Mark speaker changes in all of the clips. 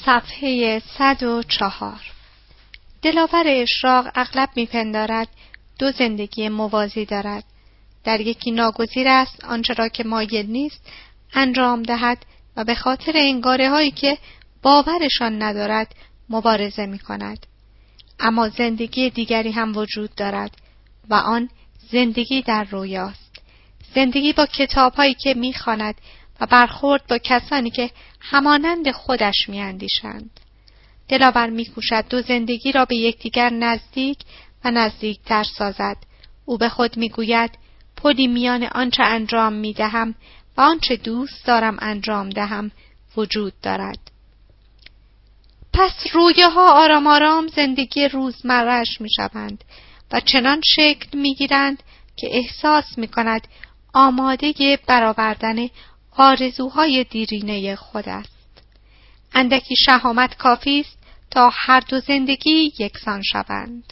Speaker 1: صفحه 104. دلاور اشراق اغلب میپندارد دو زندگی موازی دارد. در یکی ناگزیر است آنچه را که مایل نیست انجام دهد و به خاطر انگاره هایی که باورشان ندارد مبارزه می کند. اما زندگی دیگری هم وجود دارد و آن زندگی در رویاست. زندگی با کتاب هایی که می خواند و برخورد با کسانی که همانند خودش می اندیشند. دلاور می کوشد دو زندگی را به یکدیگر نزدیک و نزدیکتر سازد. او به خود می گوید پلی میان آنچه انجام می دهم و آنچه دوست دارم انجام دهم وجود دارد. پس رویاها آرام آرام زندگی روزمره‌اش می شوند و چنان شکل می گیرند که احساس می کند آماده برآوردن آرزوهای دیرینه خود است. اندکی شهامت کافی است تا هر دو زندگی یکسان شوند.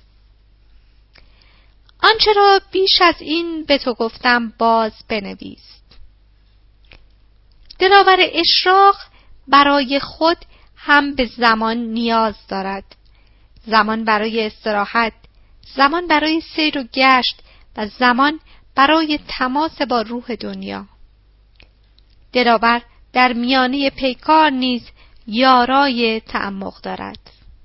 Speaker 1: آنچه را بیش از این به تو گفتم باز بنویس. دلاور اشراق برای خود هم به زمان نیاز دارد. زمان برای استراحت، زمان برای سیر و گشت و زمان برای تماس با روح دنیا. دلاور در میانه پیکار نیز یارای تعمق دارد.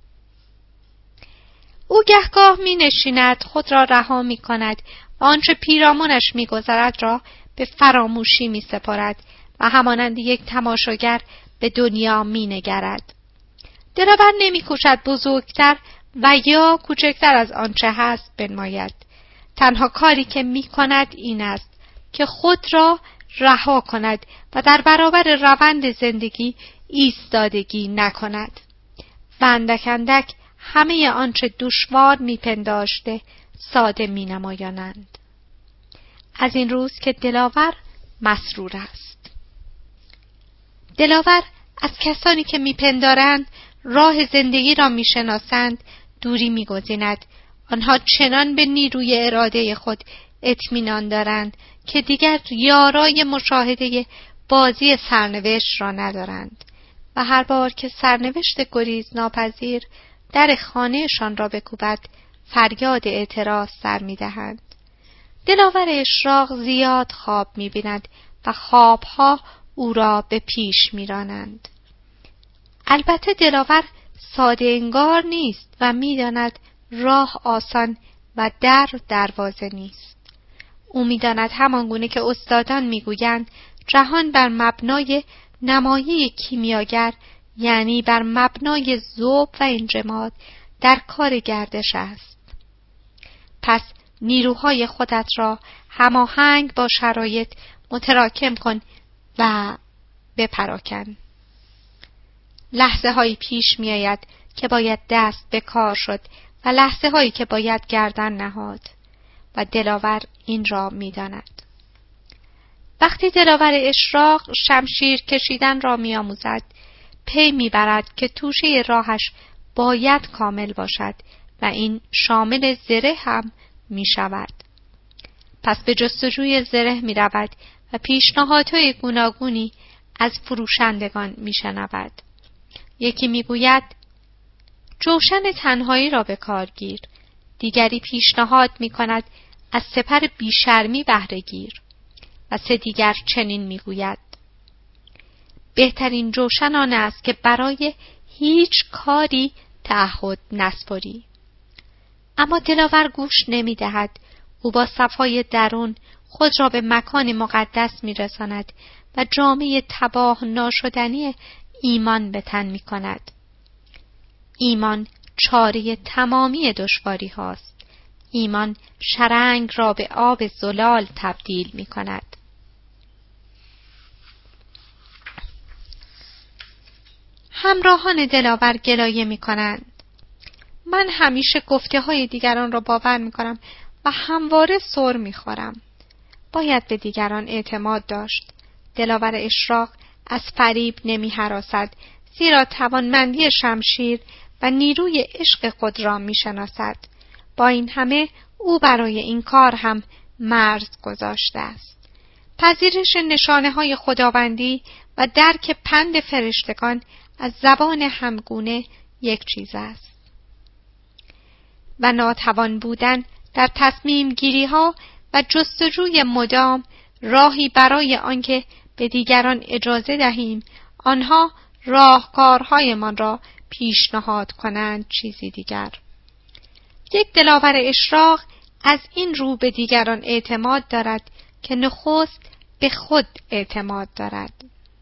Speaker 1: او گهگاه می نشیند، خود را رها می کند و آنچه پیرامونش می گذرد را به فراموشی می سپارد و همانند یک تماشاگر به دنیا می نگرد. دلاور نمی کوشد بزرگتر و یا کوچکتر از آنچه هست بنماید. تنها کاری که می کند این است که خود را رها کند و در برابر روند زندگی ایستادگی نکند. و اندک اندک همه آنچه دشوار میپنداشته ساده مینمایانند. از این روز که دلاور مسرور است. دلاور از کسانی که میپندارند راه زندگی را میشناسند دوری میگزیند. آنها چنان به نیروی اراده خود اطمینان دارند که دیگر یارای مشاهده بازی سرنوشت را ندارند و هر بار که سرنوشت گریز ناپذیر در خانهشان را بکوبد فریاد اعتراض سر می‌دهند. دلاور اشراق زیاد خواب می‌بیند و خوابها او را به پیش می‌رانند. البته دلاور ساده انگار نیست و می‌داند راه آسان و دروازه نیست. او می‌داند همانگونه که استادان می‌گویند جهان بر مبنای نمایه کیمیاگر یعنی بر مبنای ذوب و انجماد در کار گردش است. پس نیروهای خودت را هماهنگ با شرایط متراکم کن و بپراکن. لحظه هایی پیش می آید که باید دست به کار شد و لحظه هایی که باید گردن نهاد و دلاور این را می داند. وقتی دلاور اشراق شمشیر کشیدن را می آموزد پی می برد که توشه راهش باید کامل باشد و این شامل زره هم می شود. پس به جستجوی زره می رود و پیشنهادهای گوناگونی از فروشندگان می شنود. یکی می گوید جوشن تنهایی را به کار گیر. دیگری پیشنهاد می کند از سپر بیشرمی بهره گیر و سه دیگر چنین می گوید بهترین جوشن آن است که برای هیچ کاری تعهد نسپاری. اما دلاور گوش نمی دهد. او با صفای درون خود را به مکان مقدس می رساند و جامه تباه ناشدنی ایمان به تن می کند. ایمان چاره تمامی دشواری هاست. ایمان شرنگ را به آب زلال تبدیل می کند. همراهان دلاور گلایه می کنند. من همیشه گفته های دیگران را باور می کنم و همواره سر می خورم. باید به دیگران اعتماد داشت. دلاور اشراق از فریب نمی هراسد زیرا توانمندی شمشیر و نیروی عشق خود را می شناسد. با این همه او برای این کار هم مرز گذاشته است. پذیرش نشانه های خداوندی و درک پند فرشتگان از زبان همگونه یک چیز است. و ناتوان بودن در تصمیم گیری ها و جستجوی مدام راهی برای آنکه به دیگران اجازه دهیم آنها راهکارهایمان را پیشنهاد کنند چیزی دیگر. یک دلاور اشراق از این رو به دیگران اعتماد دارد که نخست به خود اعتماد دارد.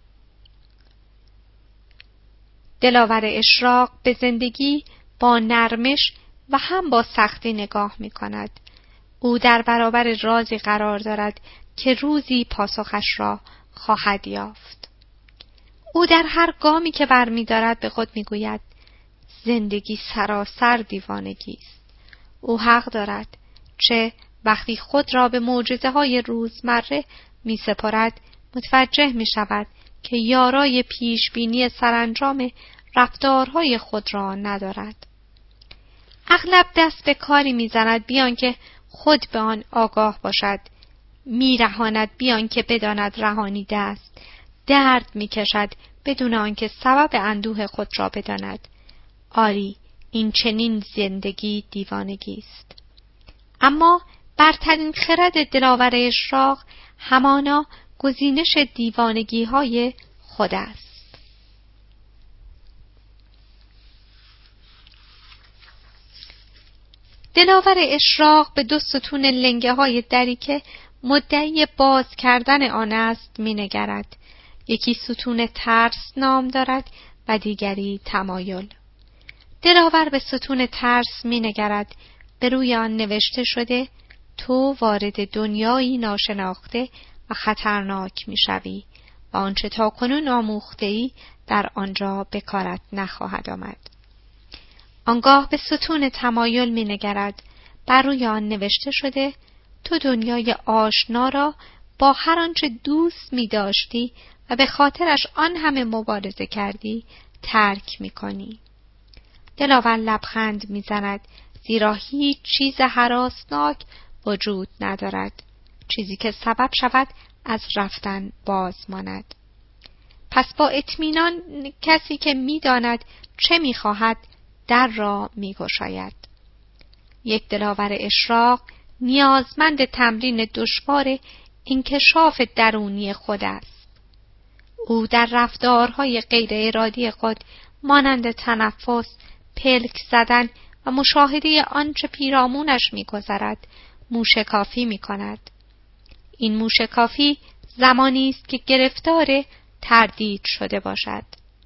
Speaker 1: دلاور اشراق به زندگی با نرمش و هم با سختی نگاه می کند. او در برابر رازی قرار دارد که روزی پاسخش را خواهد یافت. او در هر گامی که برمی دارد به خود می گوید زندگی سراسر دیوانگی است. او حق دارد، چه وقتی خود را به معجزه های روزمره می سپارد متوجه می شود که یارای پیش بینی سرانجام رفتارهای خود را ندارد. اغلب دست به کاری می زند بیان که خود به آن آگاه باشد، می رهاند بیان که بداند رهانیده است، درد می کشد بدون آنکه سبب اندوه خود را بداند. آری، این چنین زندگی دیوانگی است. اما برترین خرد دلاور اشراق همانا گزینش دیوانگی های خود است. دلاور اشراق به دو ستون لنگه های دری که مدعی باز کردن آن است می نگرد. یکی ستون ترس نام دارد و دیگری تمایل. دلاور به ستون ترس می نگرد. به روی آن نوشته شده تو وارد دنیایی ناشناخته و خطرناک می شوی و آنچه تاکنون آموخته‌ای در آنجا به کارت نخواهد آمد. آنگاه به ستون تمایل می نگرد. بر روی آن نوشته شده تو دنیای آشنا را با هر آنچه دوست می داشتی و به خاطرش آن همه مبارزه کردی ترک می کنی. دلاور لبخند می زند، زیرا هیچ چیز هراسناک وجود ندارد، چیزی که سبب شود از رفتن باز ماند. پس با اطمینان کسی که می داند چه می خواهد در را می گشاید. یک دلاور اشراق نیازمند تمرین دشوار انکشاف درونی خود است. او در رفتارهای غیر ارادی خود مانند تنفس، پلک زدن و مشاهده آنچه پیرامونش می‌گذرد موشکافی می‌کند. این موشکافی زمانی است که گرفتار تردید شده باشد.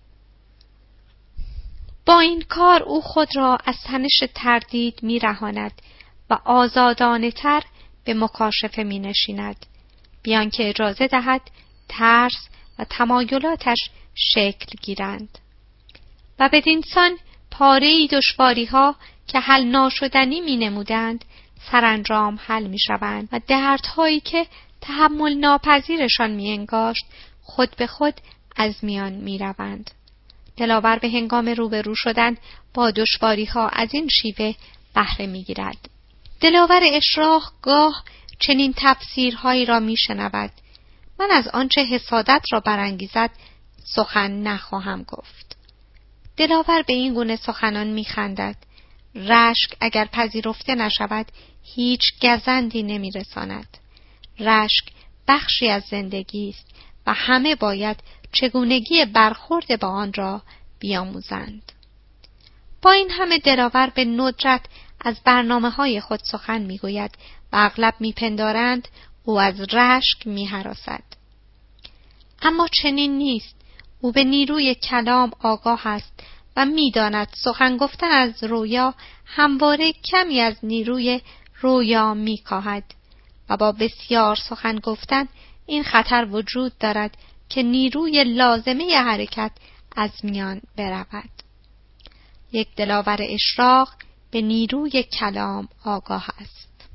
Speaker 1: با این کار او خود را از تنش تردید می‌رهاند و آزادانه تر به مکاشفه می‌نشیند، بیان که اجازه دهد ترس و تمایلاتش شکل گیرند. و بدینسان پاره‌ای دشواری‌ها که حل ناشدنی می‌نمودند سرانجام حل می‌شوند و دردهایی که تحمل ناپذیرشان می‌انگاشت خود به خود از میان می‌روند. دلاور به هنگام روبرو شدن با دشواری‌ها از این شیوه بهره می‌گیرد. دلاور اشراق گاه چنین تفسیرهایی را می‌شنود: من از آنچه حسادت را برانگیزد سخن نخواهم گفت. دلاور به این گونه سخنان می‌خندد. رشک اگر پذیرفته نشود هیچ گزندی نمی‌رساند. رشک بخشی از زندگی است و همه باید چگونگی برخورد با آن را بیاموزند. با این همه دلاور به ندرت از برنامه‌های خود سخن می‌گوید و اغلب می‌پندارند او از رشک می‌هراسد. اما چنین نیست. او به نیروی کلام آگاه است و می‌داند سخن گفتن از رویا همواره کمی از نیروی رویا می‌کاهد و با بسیار سخن گفتن این خطر وجود دارد که نیروی لازمه حرکت از میان برود. یک دلاور اشراق به نیروی کلام آگاه است.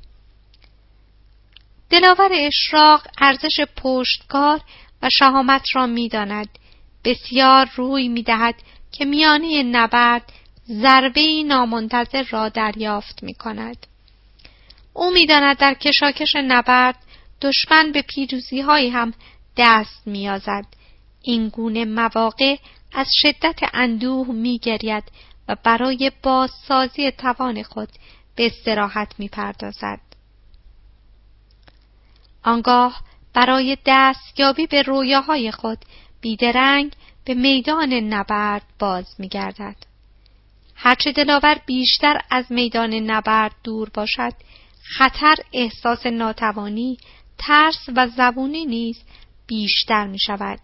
Speaker 1: دلاور اشراق ارزش پشتکار و شهامت را می‌داند. بسیار روی می‌دهد که میانه نبرد ضربه‌ای نامنتظر را دریافت می‌کند. او می‌داند در کشاکش نبرد دشمن به پیروزی‌هایی هم دست می‌یازد. این گونه مواقع از شدت اندوه می‌گرید و برای بازسازی توان خود به استراحت می‌پردازد. آنگاه برای دستیابی به رویاهای خود بیدرنگ به میدان نبرد باز می‌گردد. هرچه دلاور بیشتر از میدان نبرد دور باشد، خطر، احساس ناتوانی، ترس و زبونی نیز بیشتر می‌شود.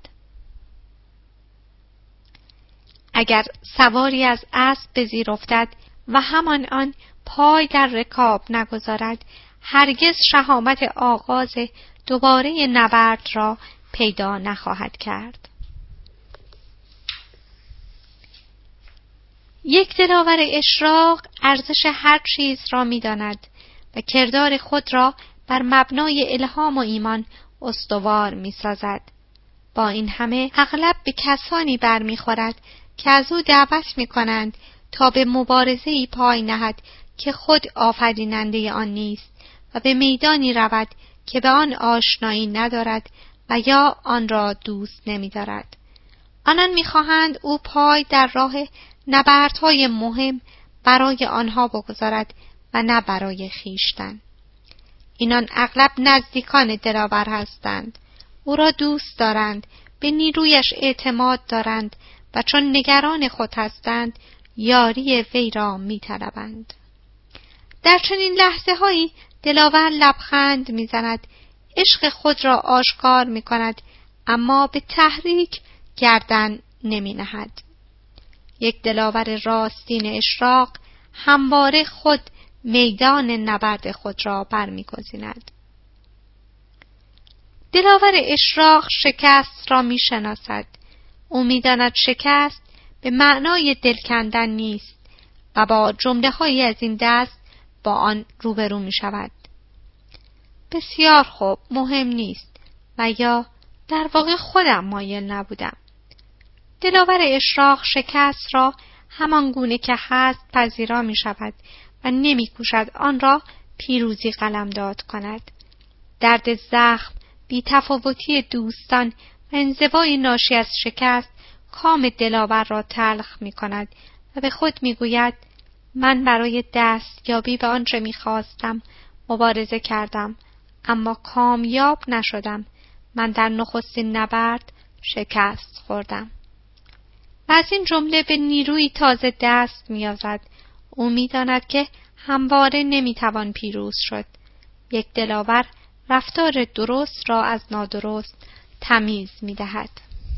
Speaker 1: اگر سواری از اسب به زیر افتد و همان آن پای در رکاب نگذارد، هرگز شهامت آغاز دوباره نبرد را پیدا نخواهد کرد. یک دلاور اشراق ارزش هر چیز را می‌داند و کردار خود را بر مبنای الهام و ایمان استوار می‌سازد. با این همه اغلب به کسانی برمیخورد که از او دعوت می‌کنند تا به مبارزه‌ای پای نهد که خود آفریننده آن نیست و به میدانی رود که به آن آشنایی ندارد و یا آن را دوست نمی‌دارد. آنان می‌خواهند او پای در راه نبردهای مهم برای آنها بگذارد و نه برای خویشتن. اینان اغلب نزدیکان دلاور هستند. او را دوست دارند، به نیرویش اعتماد دارند و چون نگران خود هستند یاری وی را می‌طلبند. در چنین لحظه‌هایی دلاور لبخند می‌زند، عشق خود را آشکار می‌کند، اما به تحریک گردن نمی‌نهد. یک دلاور راستین اشراق همواره خود میدان نبرد خود را برمی‌گزیند. دلاور اشراق شکست را می‌شناسد. او می‌داند شکست به معنای دل کندن نیست و با جمله‌هایی از این دست با آن روبرو می‌شود. بسیار خوب، مهم نیست و یا در واقع خودم مایل نبودم. دلاور اشراق شکست را همان گونه که هست پذیرا می‌شود و نمی‌کوشد آن را پیروزی قلمداد کند. درد زخم، بی‌تفاوتی دوستان و انزوای ناشی از شکست کام دلاور را تلخ می‌کند و به خود می‌گوید من برای دستیابی به آنچه می‌خواستم مبارزه کردم، اما کامیاب نشدم. من در نخستین نبرد شکست خوردم. و از این جمله به نیروی تازه دست می‌یازد. او می‌داند که همواره نمی‌توان پیروز شد. یک دلاور رفتار درست را از نادرست تمیز می‌دهد.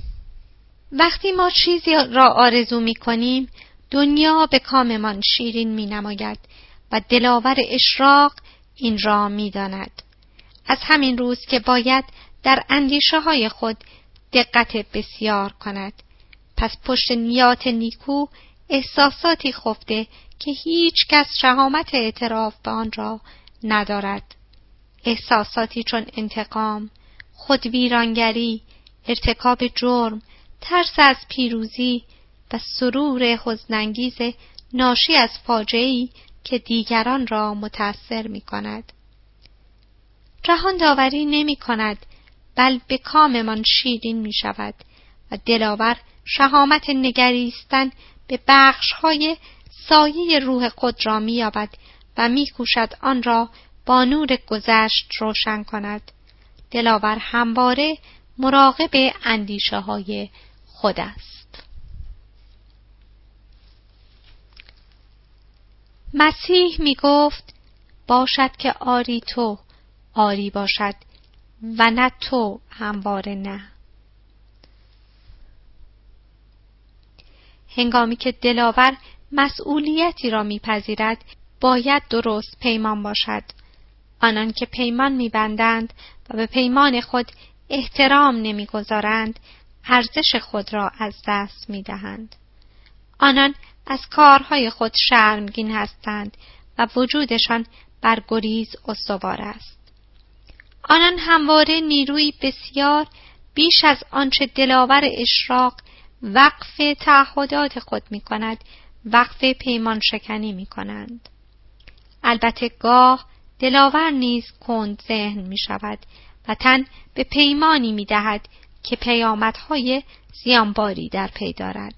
Speaker 1: وقتی ما چیزی را آرزو می‌کنیم، دنیا به کاممان شیرین می‌نماید و دلاور اشراق این را می‌داند. از همین روز که باید در اندیشه‌های خود دقت بسیار کند. پس پشت نیات نیکو احساساتی خفته که هیچ کس شهامت اعتراف به آن را ندارد. احساساتی چون انتقام، خودویرانگری، ارتکاب جرم، ترس از پیروزی و سرور حزن‌انگیز ناشی از فاجعه‌ای که دیگران را متأثر می‌کند. جهان داوری نمی‌کند، بل به کاممان شیرین می‌شود و دلاور شهامت نگریستن به بخش‌های سایه روح خود را می‌یابد و می‌کوشد آن را با نور گذشت روشن کند. دلاور همواره مراقب اندیشه‌های خود است. مسیح می‌گفت باشد که آری تو، آری باشد و نه تو همواره نه. هنگامی که دلاور مسئولیتی را میپذیرد، باید درست پیمان باشد. آنان که پیمان میبندند و به پیمان خود احترام نمیگذارند، ارزش خود را از دست میدهند. آنان از کارهای خود شرمگین هستند و وجودشان بر گریز استوار است. آنان همواره نیروی بسیار بیش از آنچه دلاور اشراق وقف تعهدات خود می کند، وقف پیمان شکنی می کنند. البته گاه دلاور نیز کند ذهن می شود و تن به پیمانی می دهد که پیامدهای زیانباری در پی دارد.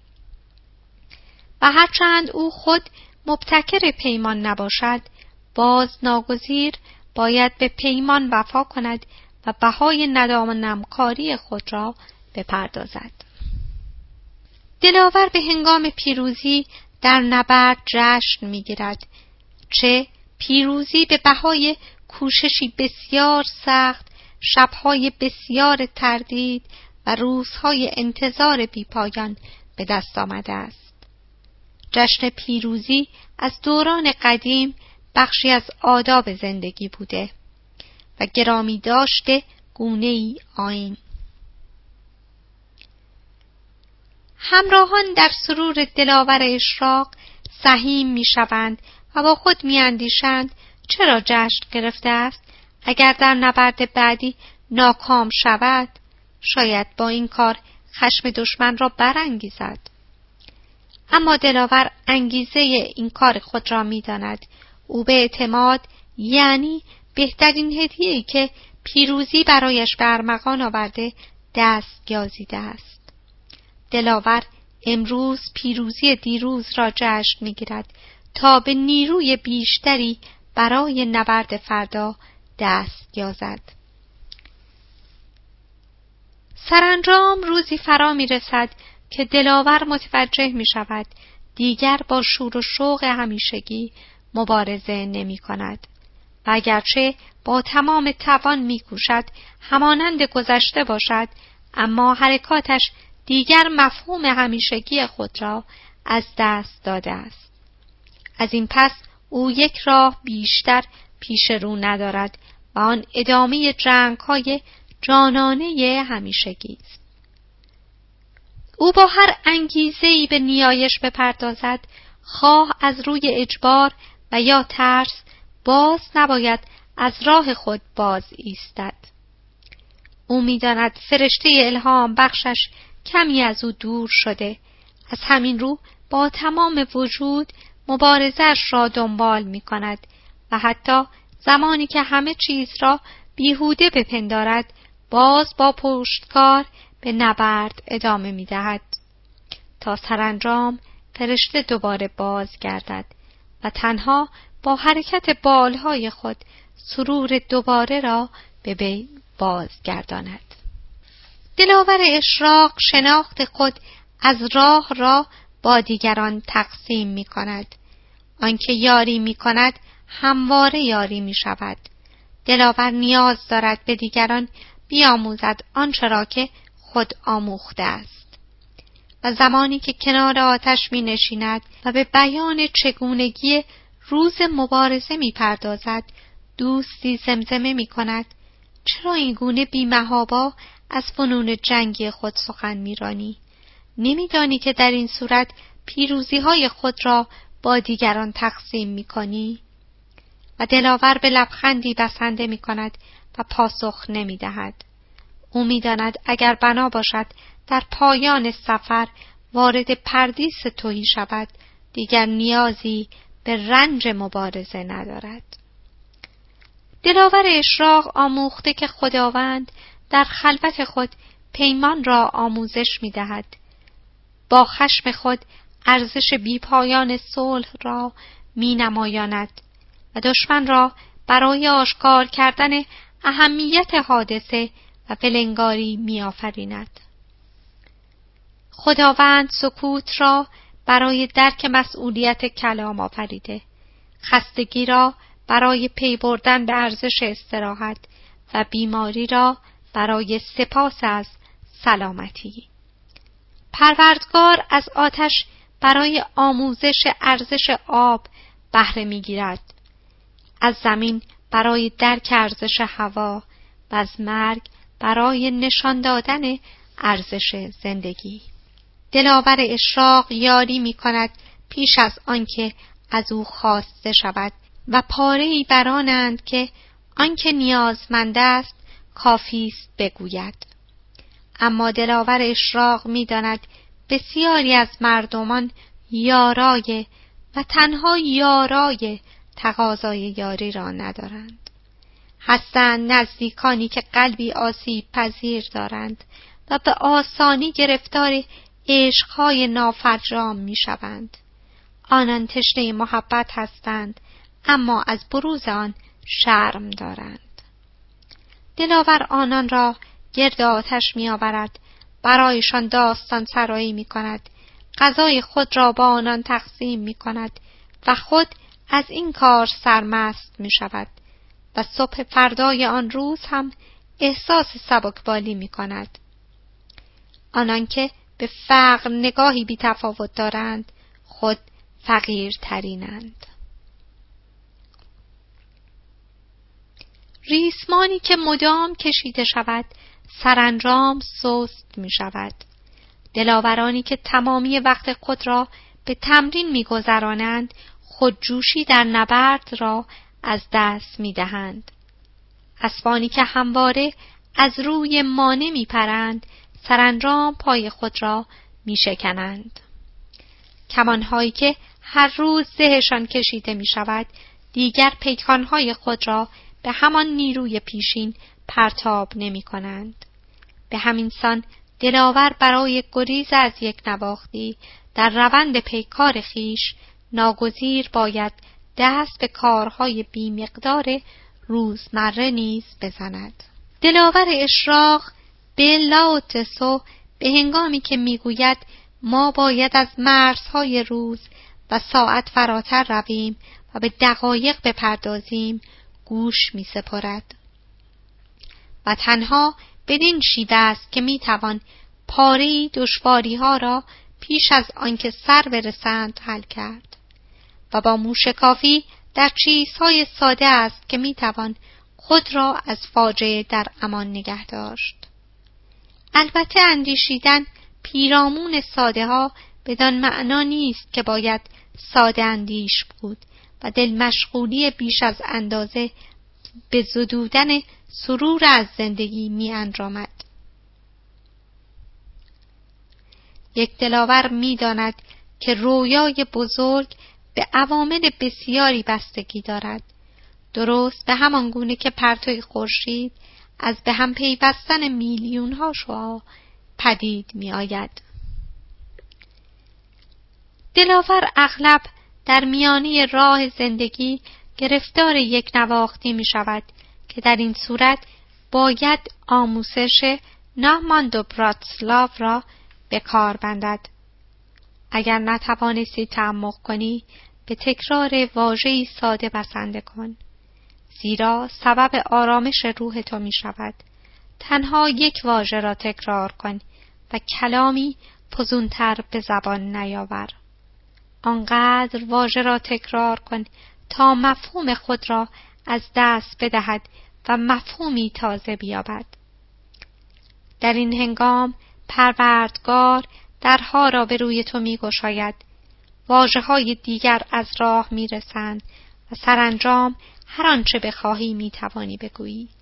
Speaker 1: و هرچند او خود مبتکر پیمان نباشد، باز ناگزیر باید به پیمان وفا کند و بهای ندام و نمکاری خود را بپردازد. دلاور به هنگام پیروزی در نبرد جشن می‌گیرد، چه پیروزی به بهای کوششی بسیار سخت، شب‌های بسیار تردید و روزهای انتظار بی‌پایان به دست آمده است. جشن پیروزی از دوران قدیم بخشی از آداب زندگی بوده و گرامی داشته گونه‌ای آیین. همراهان در سرور دلاور اشراق سهیم می‌شوند و با خود می‌اندیشند چرا جشن گرفته است؟ اگر در نبرد بعدی ناکام شود، شاید با این کار خشم دشمن را برانگیزد. اما دلاور انگیزه این کار خود را می‌داند. او به اعتماد، یعنی بهترین هدیه‌ای که پیروزی برایش به ارمغان آورده، دست یازیده است. دلاور امروز پیروزی دیروز را جشن می‌گیرد تا به نیروی بیشتری برای نبرد فردا دست یازد. سرانجام روزی فرا می‌رسد که دلاور متوجه می‌شود دیگر با شور و شوق همیشگی مبارزه نمی‌کند و اگرچه با تمام توان می‌کوشد همانند گذشته باشد، اما حرکاتش دیگر مفهوم همیشگی خود را از دست داده است. از این پس او یک راه بیشتر پیش رو ندارد و آن ادامه جنگ‌های جانانه همیشگی است. او با هر انگیزه‌ای به نیایش بپردازد، خواه از روی اجبار و یا ترس، باز نباید از راه خود باز ایستد. او می‌داند فرشته الهام بخشش کمی از او دور شده، از همین رو با تمام وجود مبارزه‌اش را دنبال می‌کند و حتی زمانی که همه چیز را بیهوده بپندارد، باز با پشتکار به نبرد ادامه می‌دهد تا سرانجام فرشته دوباره باز گردد و تنها با حرکت بالهای خود سرور دوباره را به وی بازگرداند. دلاور اشراق شناخت خود از راه را با دیگران تقسیم می‌کند. آنکه یاری می‌کند همواره یاری می‌شود. دلاور نیاز دارد به دیگران بیاموزد آنچه را که خود آموخته است. و زمانی که کنار آتش می‌نشیند و به بیان چگونگی روز مبارزه می‌پردازد، دوستی زمزمه می‌کند: چرا این گونه بی‌محابا از فنون جنگی خود سخن می‌رانی؟ نمی‌دانی که در این صورت پیروزی‌های خود را با دیگران تقسیم می‌کنی؟ و دلاور به لبخندی بسنده می‌کند و پاسخ نمی‌دهد. او می‌داند اگر بنا باشد در پایان سفر وارد پردیس تهی شود، دیگر نیازی به رنج مبارزه ندارد. دلاور اشراق آموخته که خداوند در خلوت خود پیمان را آموزش می‌دهد. با خشم خود ارزش بی‌پایان صلح را می‌نمایاند و دشمن را برای آشکار کردن اهمیت حادثه و بلنگاری می‌آفریند. خداوند سکوت را برای درک مسئولیت کلام آفریده، خستگی را برای پی بردن به ارزش استراحت و بیماری را برای سپاس از سلامتی. پروردگار از آتش برای آموزش ارزش آب بهره می‌گیرد، از زمین برای درک ارزش هوا و از مرگ برای نشان دادن ارزش زندگی. دلاور اشراق یاری می‌کند پیش از آنکه از او خواسته شود و پاره‌ای برانند که آنکه نیازمند است کافی است بگوید. اما دلاور اشراق می‌داند بسیاری از مردمان یارای و تنها یارای تقاضای یاری را ندارند. هستند نزدیکانی که قلبی آسیب پذیر دارند و به آسانی گرفتار عشقهای نافرجام می شوند. آنان تشنه محبت هستند، اما از بروز آن شرم دارند. دلاور آنان را گرد آتش می آورد، برایشان داستان سرایی می کند، غذای خود را با آنان تقسیم می کند و خود از این کار سرمست می شود و صبح فردای آن روز هم احساس سبکبالی می کند. آنان که به فقر نگاهی بی تفاوت دارند، خود فقیرترینند. ریسمانی که مدام کشیده شود، سرانجام سست می شود. دلاورانی که تمامی وقت خود را به تمرین می گذرانند، خودجوشی در نبرد را از دست می دهند. اسبانی که همواره از روی مانع می پرند، سرانجام پای خود را می شکنند. کمانهایی که هر روز زهشان کشیده می شود، دیگر پیکانهای خود را به همان نیروی پیشین پرتاب نمی کنند. به همین سان دلاور برای گریز از یک نواختی در روند پیکار خیش ناگزیر باید دست به کارهای بیمقدار روزمره نیز بزند. دلاور اشراق به لاو تسو به هنگامی که میگوید ما باید از مرزهای روز و ساعت فراتر رویم و به دقایق بپردازیم، گوش می سپارد و تنها بدین شیوه است که می توان پاره دشواری ها را پیش از آنکه سر برسند حل کرد و با موشکافی در چیزهای ساده است که می توان خود را از فاجعه در امان نگه داشت. البته اندیشیدن پیرامون ساده ها بدان معنا نیست که باید ساده اندیش بود و دل مشغولی بیش از اندازه به زدودن سرور از زندگی می انجامد. یک دلاور می داند که رویای بزرگ به عوامل بسیاری بستگی دارد، درست به همان گونه که پرتوی خورشید از به هم پیوستن میلیون ها شعاع پدید می آید. دلاور اغلب در میانه راه زندگی گرفتار یک نواختی می شود که در این صورت باید آموزش نهماند و براتسلاو را به کار بندد. اگر نتوانستی تعمق کنی، به تکرار واژه‌ای ساده بسنده کن، زیرا سبب آرامش روح تو می شود. تنها یک واژه را تکرار کن و کلامی فزونتر به زبان نیاور. آنقدر واژه را تکرار کن تا مفهوم خود را از دست بدهد و مفهومی تازه بیابد. در این هنگام پروردگار درها را به روی تو می گشاید، واژه‌های دیگر از راه می رسند و سرانجام هر آنچه بخواهی می توانی بگویی.